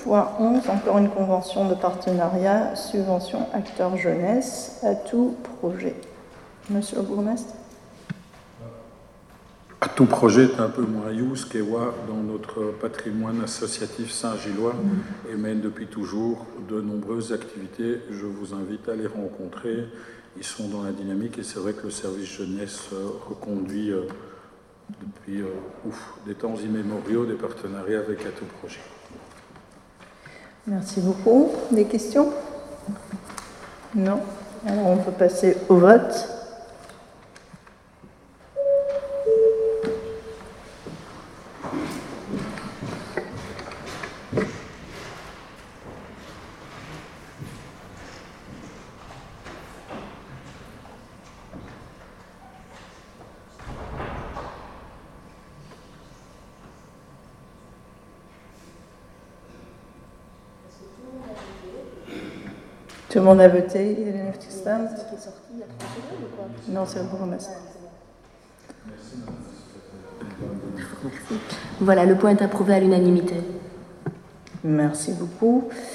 Point 11, encore une convention de partenariat, subvention acteurs jeunesse, à tout projet. Monsieur le bourgmestre. À tout projet est un peu moins use qu'Ewa dans notre patrimoine associatif saint-gillois et mène depuis toujours de nombreuses activités. Je vous invite à les rencontrer. Ils sont dans la dynamique et c'est vrai que le service jeunesse reconduit depuis des temps immémoriaux des partenariats avec à tout projet. Merci beaucoup. Des questions? Non. Alors on peut passer au vote. Tout le monde a voté. Il y a une qui est sorti il y a 30 secondes ou quoi? Non, c'est le bourgmestre. Voilà, le point est approuvé à l'unanimité. Merci beaucoup.